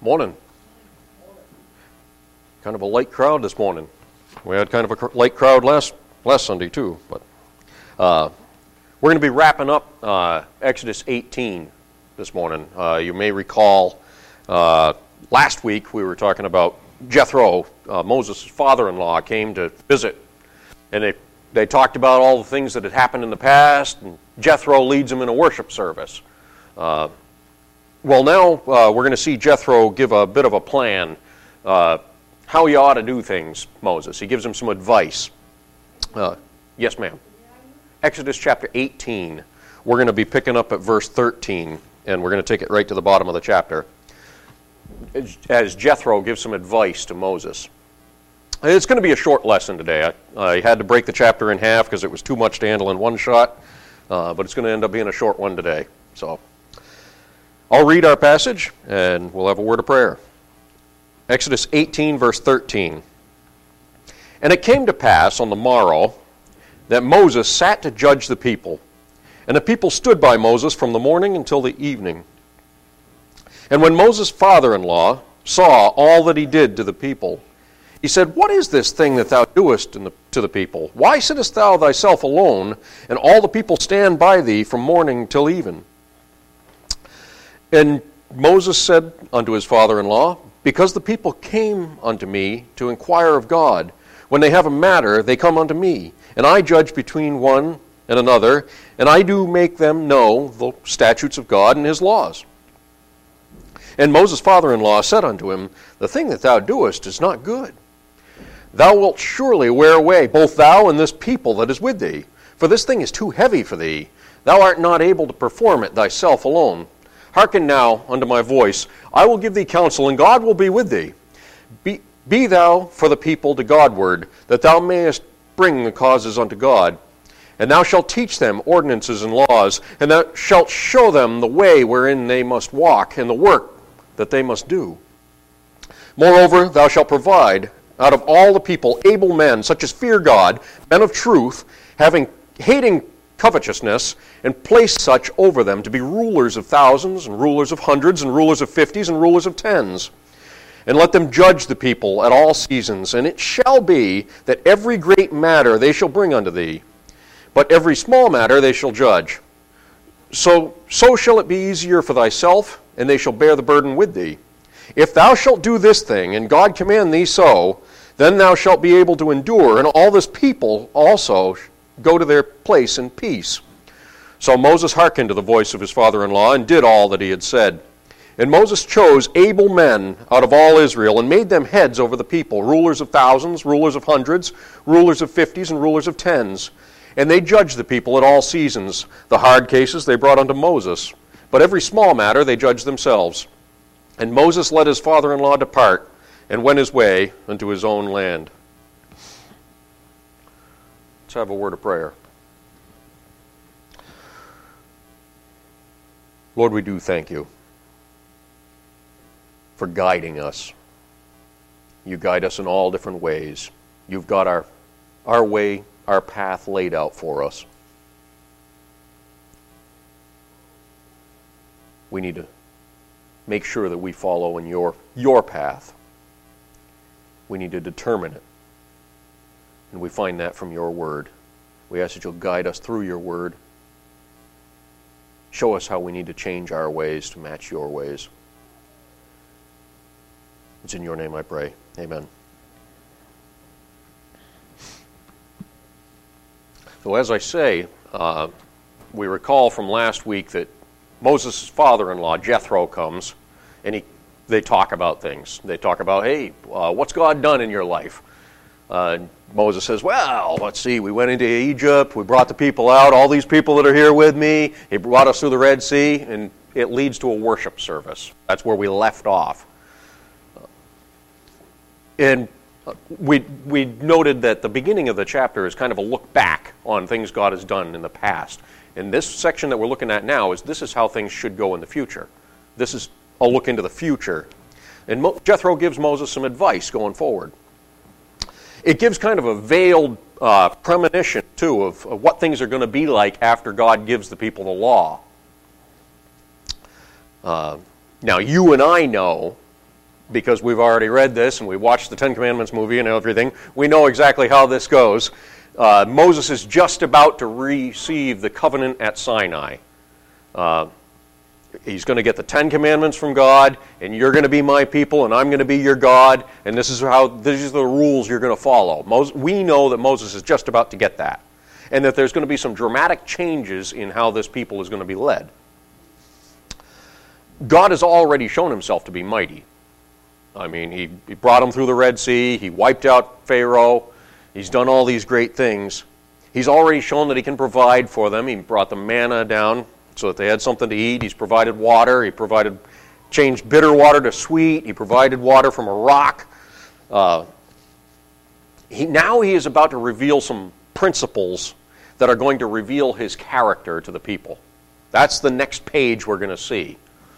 Morning. Kind of a light crowd this morning. We had kind of a light crowd last Sunday too. But we're going to be wrapping up Exodus 18 this morning. You may recall last week we were talking about Jethro, Moses' father-in-law, came to visit, and they talked about all the things that had happened in the past, and Jethro leads them in a worship service. Well, now we're going to see Jethro give a bit of a plan, how he ought to do things, Moses. He gives him some advice. Yes, ma'am. Exodus chapter 18. We're going to be picking up at verse 13, and we're going to take it right to the bottom of the chapter, as Jethro gives some advice to Moses. It's going to be a short lesson today. I had to break the chapter in half because it was too much to handle in one shot, but it's going to end up being a short one today. So I'll read our passage, and we'll have a word of prayer. Exodus 18, verse 13. And it came to pass on the morrow that Moses sat to judge the people, and the people stood by Moses from the morning until the evening. And when Moses' father-in-law saw all that he did to the people, he said, What is this thing that thou doest to the people? Why sittest thou thyself alone, and all the people stand by thee from morning till even? And Moses said unto his father-in-law, Because the people came unto me to inquire of God. When they have a matter, they come unto me, and I judge between one and another, and I do make them know the statutes of God and his laws. And Moses' father-in-law said unto him, The thing that thou doest is not good. Thou wilt surely wear away, both thou and this people that is with thee. For this thing is too heavy for thee. Thou art not able to perform it thyself alone. Hearken now unto my voice. I will give thee counsel, and God will be with thee. Be thou for the people to Godward, that thou mayest bring the causes unto God. And thou shalt teach them ordinances and laws, and thou shalt show them the way wherein they must walk, and the work that they must do. Moreover, thou shalt provide out of all the people able men, such as fear God, men of truth, hating covetousness, and place such over them to be rulers of thousands, and rulers of hundreds, and rulers of fifties, and rulers of tens. And let them judge the people at all seasons. And it shall be that every great matter they shall bring unto thee, but every small matter they shall judge. So shall it be easier for thyself, and they shall bear the burden with thee. If thou shalt do this thing, and God command thee so, then thou shalt be able to endure, and all this people also go to their place in peace. So Moses hearkened to the voice of his father-in-law, and did all that he had said. And Moses chose able men out of all Israel, and made them heads over the people, rulers of thousands, rulers of hundreds, rulers of fifties, and rulers of tens. And they judged the people at all seasons. The hard cases they brought unto Moses, but every small matter they judged themselves. And Moses let his father-in-law depart, and went his way unto his own land. Let's have a word of prayer. Lord, we do thank you for guiding us. You guide us in all different ways. You've got our way, our path laid out for us. We need to make sure that we follow in your path. We need to determine it. And we find that from your word. We ask that you'll guide us through your word. Show us how we need to change our ways to match your ways. It's in your name I pray. Amen. So as I say, we recall from last week that Moses' father-in-law, Jethro, comes, and they talk about things. They talk about, hey, what's God done in your life? Moses says, well, let's see, we went into Egypt, we brought the people out, all these people that are here with me, he brought us through the Red Sea, and it leads to a worship service. That's where we left off. And we noted that the beginning of the chapter is kind of a look back on things God has done in the past. And this section that we're looking at now this is how things should go in the future. This is a look into the future. And Jethro gives Moses some advice going forward. It gives kind of a veiled premonition, too, of what things are going to be like after God gives the people the law. Now, you and I know because we've already read this and we watched the Ten Commandments movie and everything. We know exactly how this goes. Moses is just about to receive the covenant at Sinai. He's going to get the Ten Commandments from God, and you're going to be my people, and I'm going to be your God, and these are the rules you're going to follow. We know that Moses is just about to get that, and that there's going to be some dramatic changes in how this people is going to be led. God has already shown himself to be mighty. I mean, he brought them through the Red Sea, he wiped out Pharaoh, he's done all these great things. He's already shown that he can provide for them. He brought the manna down so that they had something to eat. He's provided water. He changed bitter water to sweet. He provided water from a rock. Now he is about to reveal some principles that are going to reveal his character to the people. That's the next page we're going to see.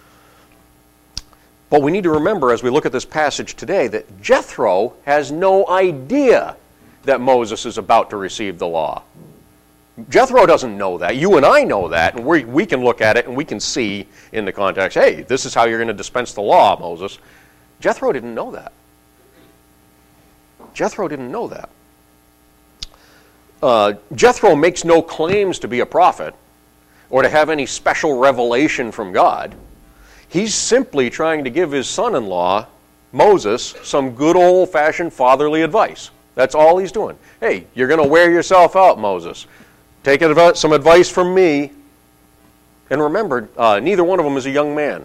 But we need to remember as we look at this passage today that Jethro has no idea that Moses is about to receive the law. Jethro doesn't know that. You and I know that, and we can look at it and we can see in the context, hey, this is how you're going to dispense the law, Moses. Jethro didn't know that. Jethro didn't know that. Jethro makes no claims to be a prophet or to have any special revelation from God. He's simply trying to give his son-in-law, Moses, some good old-fashioned fatherly advice. That's all he's doing. Hey, you're going to wear yourself out, Moses. Take some advice from me. And remember, neither one of them is a young man.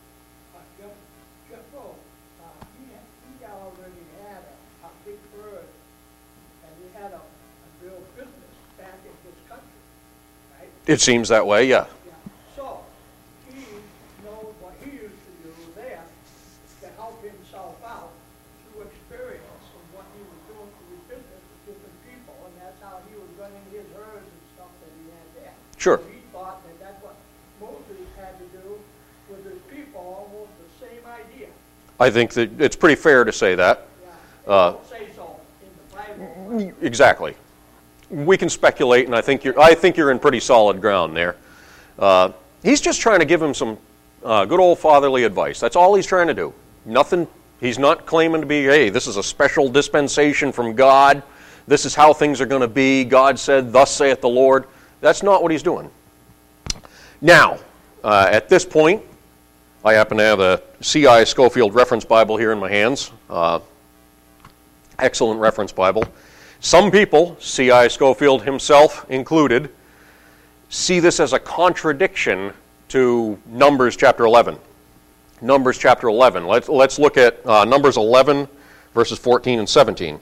Jethro, he already had a big herd, and he had a real business back in his country, right? It seems that way, yeah. So, he knows what he used to do there to help himself out through experience and what he was doing for his business with different people, and that's how he was running his herds and stuff that he had there. Sure. So he thought that that's what Moses had to do with his people, almost the same idea. I think that it's pretty fair to say that. Yeah, don't say so in the Bible. Exactly. We can speculate, and I think you're in pretty solid ground there. He's just trying to give him some good old fatherly advice. That's all he's trying to do. Nothing. He's not claiming to be, hey, this is a special dispensation from God. This is how things are going to be. God said, thus saith the Lord. That's not what he's doing. Now, at this point, I happen to have a C.I. Scofield Reference Bible here in my hands. Excellent reference Bible. Some people, C.I. Scofield himself included, see this as a contradiction to Numbers chapter 11. Numbers chapter 11. Let's look at Numbers 11, verses 14 and 17.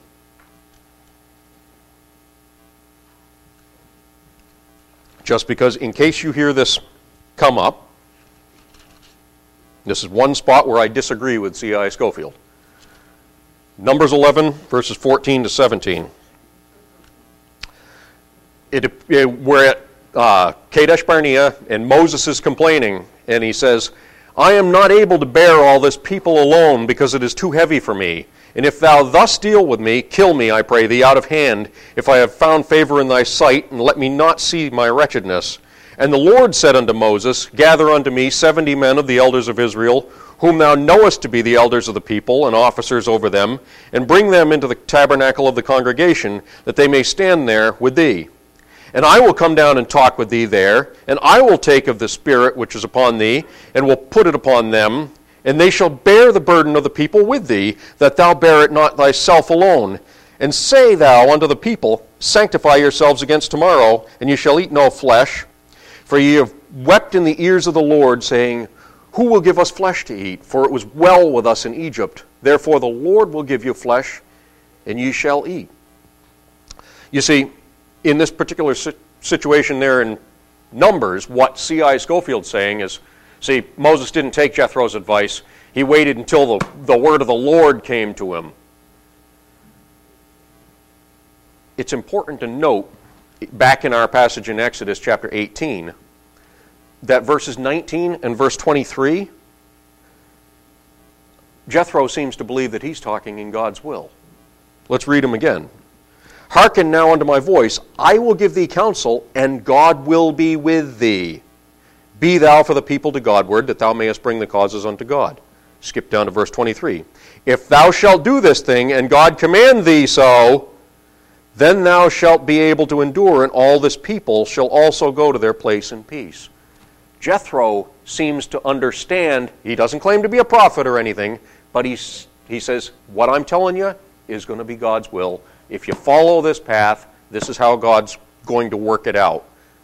Just because, in case you hear this come up, this is one spot where I disagree with C.I. Scofield. Numbers 11, verses 14 to 17. We're at Kadesh Barnea, and Moses is complaining, and he says, I am not able to bear all this people alone, because it is too heavy for me. And if thou thus deal with me, kill me, I pray thee, out of hand, if I have found favor in thy sight, and let me not see my wretchedness. And the Lord said unto Moses, Gather unto me 70 men of the elders of Israel, whom thou knowest to be the elders of the people, and officers over them, and bring them into the tabernacle of the congregation, that they may stand there with thee. And I will come down and talk with thee there, and I will take of the Spirit which is upon thee, and will put it upon them, and they shall bear the burden of the people with thee, that thou bear it not thyself alone. And say thou unto the people, Sanctify yourselves against tomorrow, and ye shall eat no flesh. For ye have wept in the ears of the Lord, saying, Who will give us flesh to eat? For it was well with us in Egypt. Therefore the Lord will give you flesh, and ye shall eat. You see, in this particular situation there in Numbers, what C.I. Scofield's saying is, see, Moses didn't take Jethro's advice. He waited until the word of the Lord came to him. It's important to note, back in our passage in Exodus chapter 18, that verses 19 and verse 23, Jethro seems to believe that he's talking in God's will. Let's read them again. Hearken now unto my voice, I will give thee counsel, and God will be with thee. Be thou for the people to Godward, that thou mayest bring the causes unto God. Skip down to verse 23. If thou shalt do this thing, and God command thee so, then thou shalt be able to endure, and all this people shall also go to their place in peace. Jethro seems to understand. He doesn't claim to be a prophet or anything, but he says, what I'm telling you is going to be God's will. If you follow this path, this is how God's going to work it out.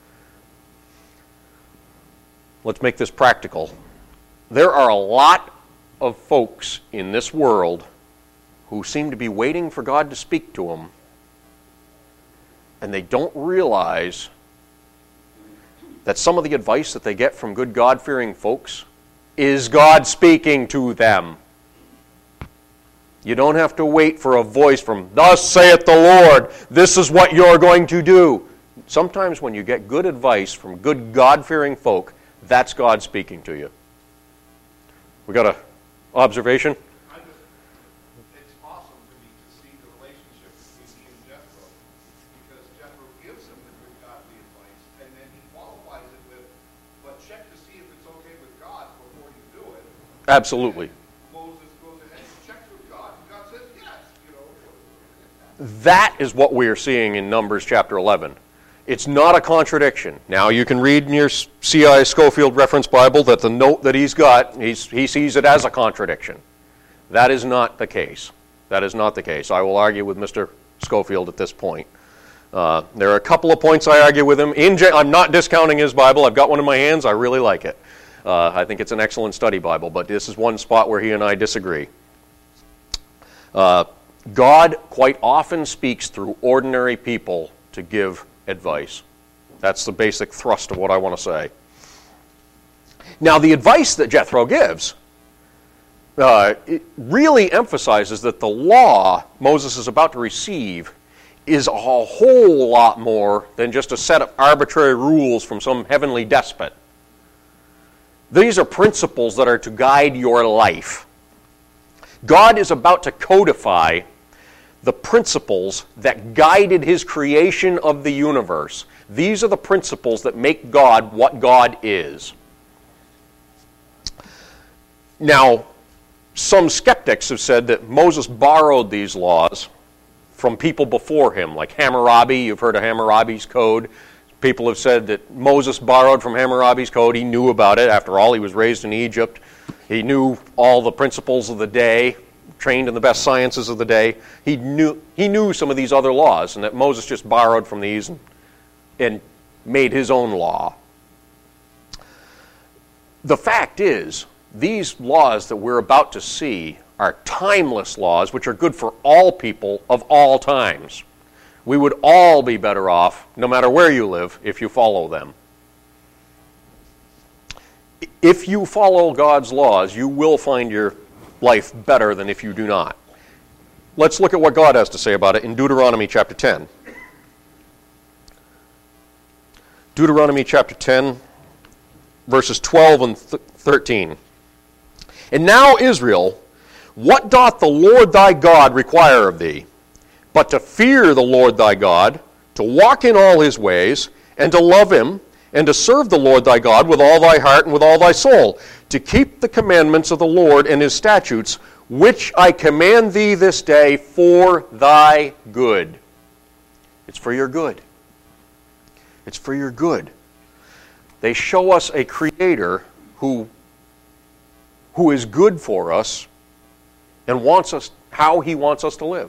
Let's make this practical. There are a lot of folks in this world who seem to be waiting for God to speak to them, and they don't realize that some of the advice that they get from good God-fearing folks is God speaking to them. You don't have to wait for a voice from, thus saith the Lord, this is what you're going to do. Sometimes when you get good advice from good God-fearing folk, that's God speaking to you. We got an observation? It's awesome to me to see the relationship between he and Jethro, because Jethro gives him the good godly advice, and then he qualifies it with, but check to see if it's okay with God before you do it. Absolutely. Moses goes ahead and checks with God, and God says yes. That is what we are seeing in Numbers chapter 11. It's not a contradiction. Now, you can read in your C.I. Scofield Reference Bible that the note that he's got, he sees it as a contradiction. That is not the case. That is not the case. I will argue with Mr. Scofield at this point. There are a couple of points I argue with him. I'm not discounting his Bible. I've got one in my hands. I really like it. I think it's an excellent study Bible, but this is one spot where he and I disagree. God quite often speaks through ordinary people to give advice. That's the basic thrust of what I want to say. Now, the advice that Jethro gives it really emphasizes that the law Moses is about to receive is a whole lot more than just a set of arbitrary rules from some heavenly despot. These are principles that are to guide your life. God is about to codify the principles that guided his creation of the universe. These are the principles that make God what God is. Now, some skeptics have said that Moses borrowed these laws from people before him, like Hammurabi. You've heard of Hammurabi's Code. People have said that Moses borrowed from Hammurabi's Code. He knew about it. After all, he was raised in Egypt. He knew all the principles of the day, trained in the best sciences of the day. He knew some of these other laws, and that Moses just borrowed from these and made his own law. The fact is, these laws that we're about to see are timeless laws, which are good for all people of all times. We would all be better off, no matter where you live, if you follow them. If you follow God's laws, you will find your life better than if you do not. Let's look at what God has to say about it in Deuteronomy chapter 10. Deuteronomy chapter 10, verses 12 and 13. And now, Israel, what doth the Lord thy God require of thee, but to fear the Lord thy God, to walk in all his ways, and to love him, and to serve the Lord thy God with all thy heart and with all thy soul, to keep the commandments of the Lord and his statutes, which I command thee this day for thy good. It's for your good. It's for your good. They show us a Creator who is good for us and wants us how he wants us to live.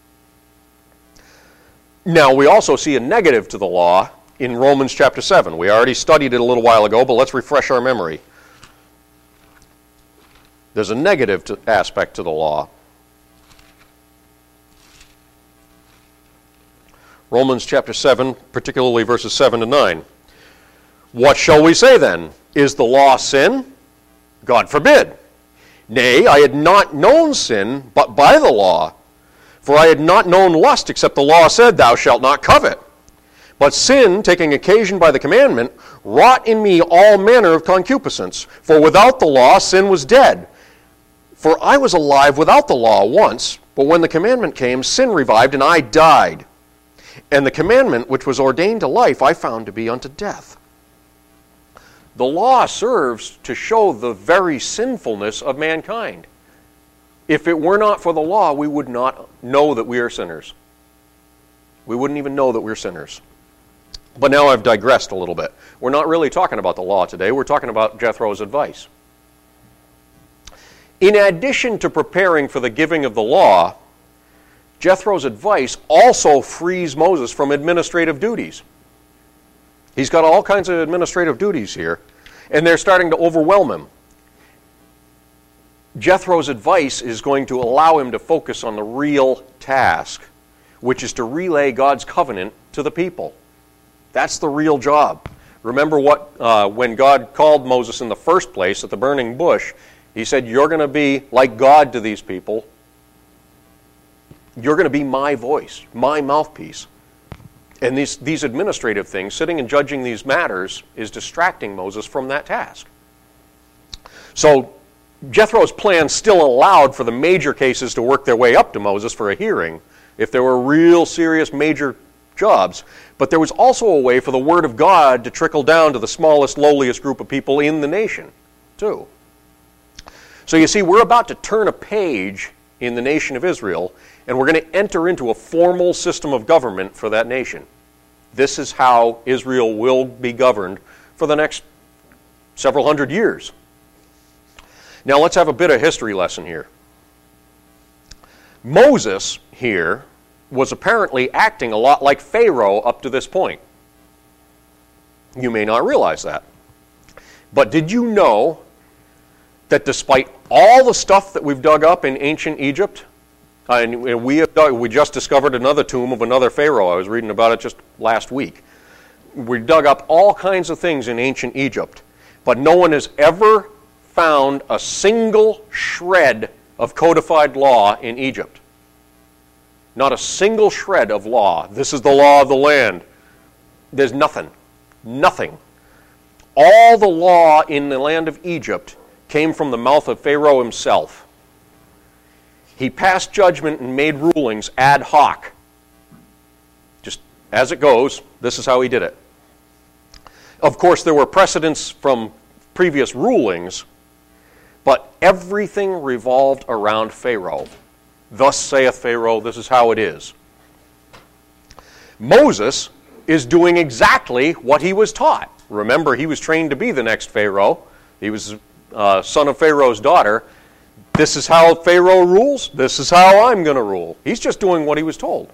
Now, we also see a negative to the law in Romans chapter 7. We already studied it a little while ago, but let's refresh our memory. There's a negative aspect to the law. Romans chapter 7, particularly verses 7 to 9. What shall we say then? Is the law sin? God forbid. Nay, I had not known sin but by the law. For I had not known lust, except the law said, thou shalt not covet. But sin, taking occasion by the commandment, wrought in me all manner of concupiscence. For without the law sin was dead. For I was alive without the law once, but when the commandment came, sin revived, and I died. And the commandment which was ordained to life I found to be unto death. The law serves to show the very sinfulness of mankind. If it were not for the law, we would not know that we are sinners. We wouldn't even know that we're sinners. But now I've digressed a little bit. We're not really talking about the law today. We're talking about Jethro's advice. In addition to preparing for the giving of the law, Jethro's advice also frees Moses from administrative duties. He's got all kinds of administrative duties here, and they're starting to overwhelm him. Jethro's advice is going to allow him to focus on the real task, which is to relay God's covenant to the people. That's the real job. Remember when God called Moses in the first place at the burning bush, he said, you're going to be like God to these people. You're going to be my voice, my mouthpiece. And these administrative things, sitting and judging these matters, is distracting Moses from that task. So Jethro's plan still allowed for the major cases to work their way up to Moses for a hearing, if there were real serious major jobs. But there was also a way for the word of God to trickle down to the smallest, lowliest group of people in the nation, too. So you see, we're about to turn a page in the nation of Israel, and we're going to enter into a formal system of government for that nation. This is how Israel will be governed for the next several hundred years. Now let's have a bit of history lesson here. Moses here was apparently acting a lot like Pharaoh up to this point. You may not realize that. But did you know that despite all the stuff that we've dug up in ancient Egypt, and we just discovered another tomb of another Pharaoh. I was reading about it just last week. We dug up all kinds of things in ancient Egypt, but no one has ever found a single shred of codified law in Egypt. Not a single shred of law. This is the law of the land. There's nothing. Nothing. All the law in the land of Egypt came from the mouth of Pharaoh himself. He passed judgment and made rulings ad hoc. Just as it goes, this is how he did it. Of course, there were precedents from previous rulings, but everything revolved around Pharaoh. Thus saith Pharaoh, this is how it is. Moses is doing exactly what he was taught. Remember, he was trained to be the next Pharaoh. He was son of Pharaoh's daughter. This is how Pharaoh rules. This is how I'm going to rule. He's just doing what he was told.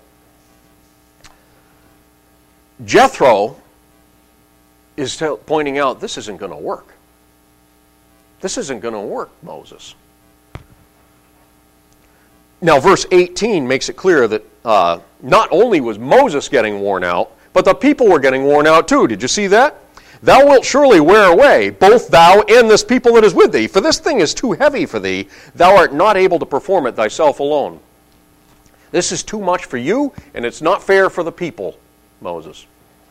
Jethro is pointing out, this isn't going to work. This isn't going to work, Moses. Now, verse 18 makes it clear that not only was Moses getting worn out, but the people were getting worn out too. Did you see that? Thou wilt surely wear away, both thou and this people that is with thee. For this thing is too heavy for thee. Thou art not able to perform it thyself alone. This is too much for you, and it's not fair for the people, Moses.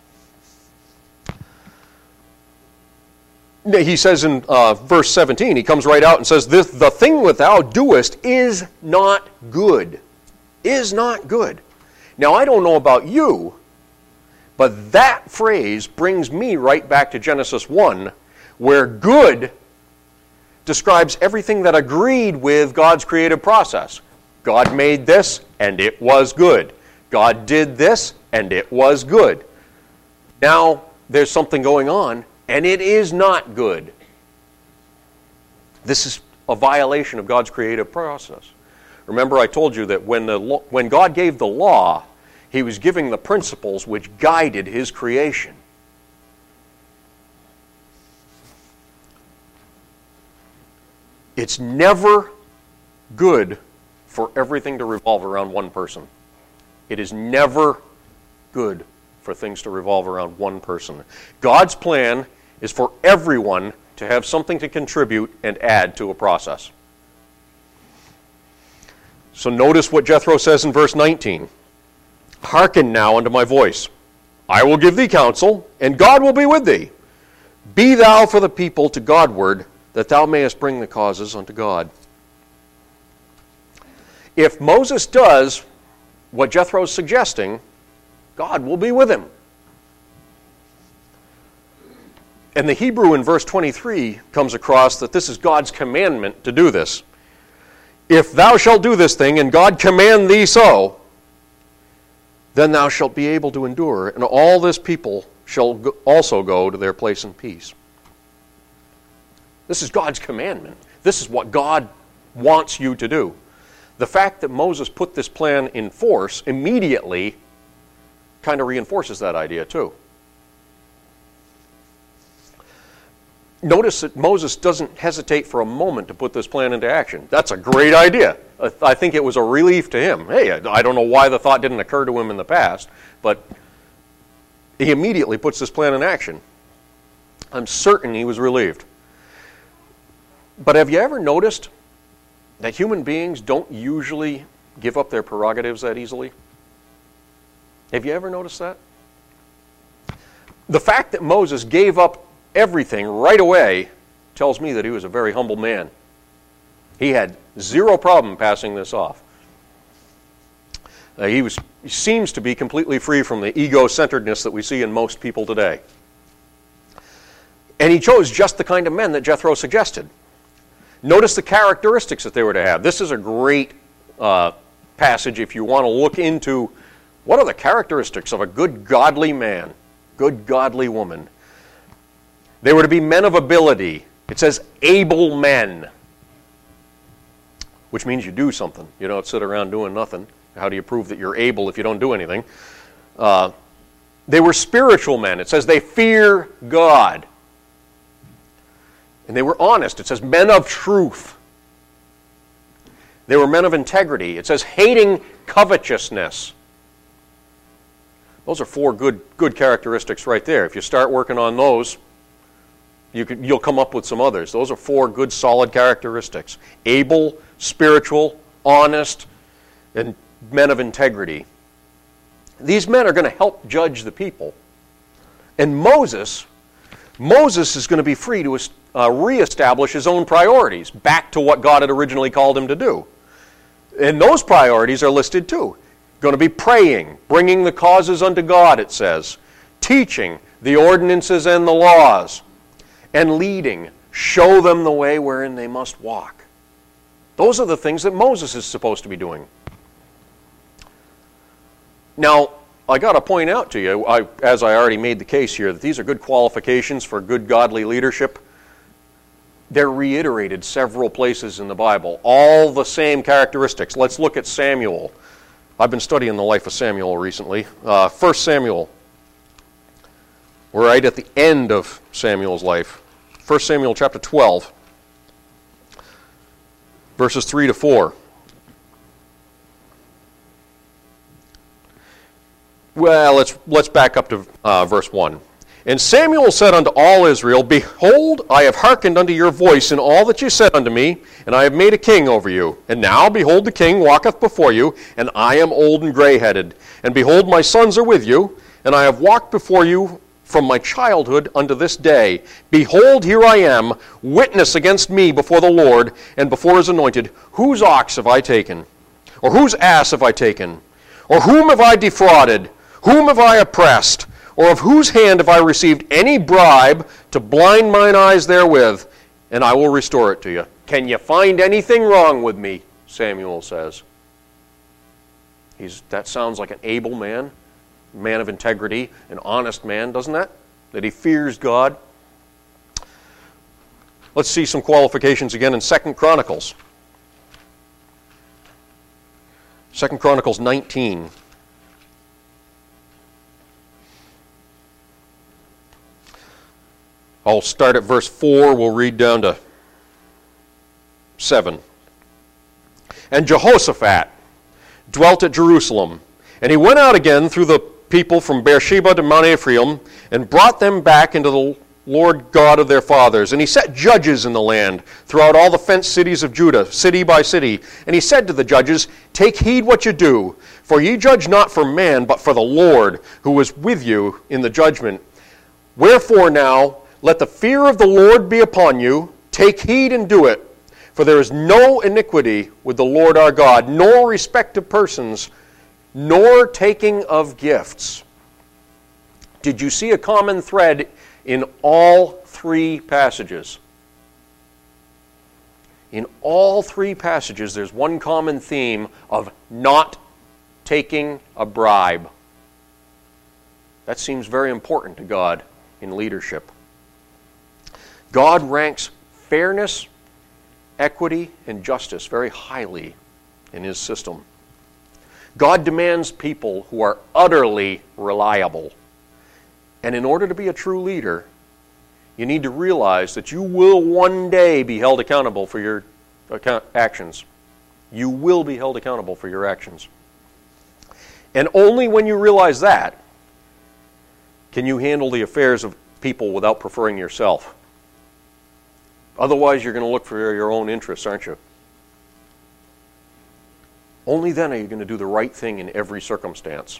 He says in verse 17, he comes right out and says, the thing that thou doest is not good. Is not good. Now, I don't know about you, but that phrase brings me right back to Genesis 1, where good describes everything that agreed with God's creative process. God made this, and it was good. God did this, and it was good. Now, there's something going on, and it is not good. This is a violation of God's creative process. Remember, I told you that when God gave the law, he was giving the principles which guided his creation. It's never good for everything to revolve around one person. It is never good for things to revolve around one person. God's plan is for everyone to have something to contribute and add to a process. So notice what Jethro says in verse 19. Hearken now unto my voice. I will give thee counsel, and God will be with thee. Be thou for the people to Godward, that thou mayest bring the causes unto God. If Moses does what Jethro is suggesting, God will be with him. And the Hebrew in verse 23 comes across that this is God's commandment to do this. If thou shalt do this thing, and God command thee so, then thou shalt be able to endure, and all this people shall also go to their place in peace. This is God's commandment. This is what God wants you to do. The fact that Moses put this plan in force immediately kind of reinforces that idea too. Notice that Moses doesn't hesitate for a moment to put this plan into action. That's a great idea. I think it was a relief to him. Hey, I don't know why the thought didn't occur to him in the past, but he immediately puts this plan in action. I'm certain he was relieved. But have you ever noticed that human beings don't usually give up their prerogatives that easily? Have you ever noticed that? The fact that Moses gave up everything right away tells me that he was a very humble man. He had zero problem passing this off. He seems to be completely free from the ego-centeredness that we see in most people today. And he chose just the kind of men that Jethro suggested. Notice the characteristics that they were to have. This is a great passage if you want to look into what are the characteristics of a good godly man, good godly woman. They were to be men of ability. It says able men, which means you do something. You don't sit around doing nothing. How do you prove that you're able if you don't do anything? They were spiritual men. It says they fear God. And they were honest. It says men of truth. They were men of integrity. It says hating covetousness. Those are four good characteristics right there. If you start working on those, you'll come up with some others. Those are four good, solid characteristics. Able, spiritual, honest, and men of integrity. These men are going to help judge the people. And Moses is going to be free to reestablish his own priorities back to what God had originally called him to do. And those priorities are listed too. Going to be praying, bringing the causes unto God, it says, teaching the ordinances and the laws, and leading, show them the way wherein they must walk. Those are the things that Moses is supposed to be doing. Now, I got to point out to you, as I already made the case here, that these are good qualifications for good godly leadership. They're reiterated several places in the Bible, all the same characteristics. Let's look at Samuel. I've been studying the life of Samuel recently. 1 Samuel. We're right at the end of Samuel's life. 1 Samuel chapter 12, verses 3 to 4. Well, let's back up to verse 1. And Samuel said unto all Israel, Behold, I have hearkened unto your voice in all that you said unto me, and I have made a king over you. And now, behold, the king walketh before you, and I am old and gray-headed. And behold, my sons are with you, and I have walked before you from my childhood unto this day. Behold, here I am, witness against me before the Lord, and before his anointed. Whose ox have I taken? Or whose ass have I taken? Or whom have I defrauded? Whom have I oppressed? Or of whose hand have I received any bribe to blind mine eyes therewith? And I will restore it to you. Can you find anything wrong with me? Samuel says. That sounds like an able man of integrity, an honest man, doesn't that? That he fears God. Let's see some qualifications again in 2 Chronicles. 2 Chronicles 19. I'll start at verse 4. We'll read down to 7. And Jehoshaphat dwelt at Jerusalem, and he went out again through the people from Beersheba to Mount Ephraim, and brought them back into the Lord God of their fathers. And he set judges in the land throughout all the fenced cities of Judah, city by city. And he said to the judges, Take heed what you do, for ye judge not for man, but for the Lord, who is with you in the judgment. Wherefore now, let the fear of the Lord be upon you. Take heed and do it. For there is no iniquity with the Lord our God, nor respect of persons, nor taking of gifts. Did you see a common thread in all 3 passages. In all 3 passages, there's one common theme of not taking a bribe. That seems very important to God in leadership. God ranks fairness, equity, and justice very highly in His system. God demands people who are utterly reliable. And in order to be a true leader, you need to realize that you will one day be held accountable for your actions. You will be held accountable for your actions. And only when you realize that can you handle the affairs of people without preferring yourself. Otherwise, you're going to look for your own interests, aren't you? Only then are you going to do the right thing in every circumstance.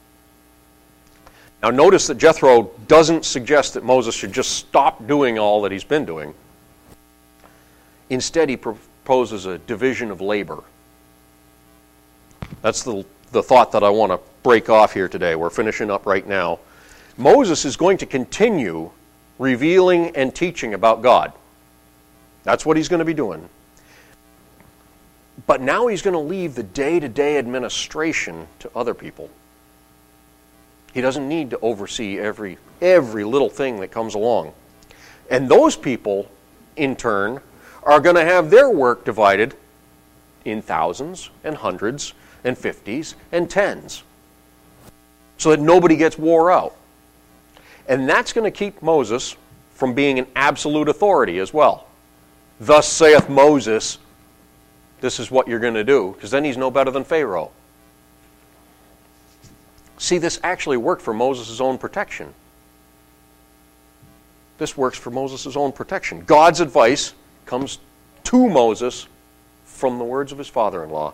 Now notice that Jethro doesn't suggest that Moses should just stop doing all that he's been doing. Instead, he proposes a division of labor. That's the thought that I want to break off here today. We're finishing up right now. Moses is going to continue revealing and teaching about God. That's what he's going to be doing. But now he's going to leave the day-to-day administration to other people. He doesn't need to oversee every little thing that comes along. And those people, in turn, are going to have their work divided in thousands and hundreds and 50s and 10s so that nobody gets wore out. And that's going to keep Moses from being an absolute authority as well. Thus saith Moses, this is what you're going to do, because then he's no better than Pharaoh. See, this actually worked for Moses' own protection. This works for Moses' own protection. God's advice comes to Moses from the words of his father-in-law.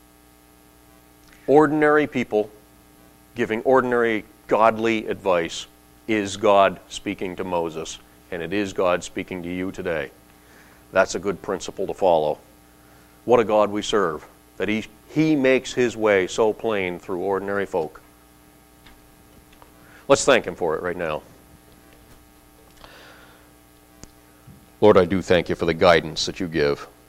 Ordinary people giving ordinary godly advice is God speaking to Moses, and it is God speaking to you today. That's a good principle to follow. What a God we serve, that He makes His way so plain through ordinary folk. Let's thank Him for it right now. Lord, I do thank You for the guidance that You give.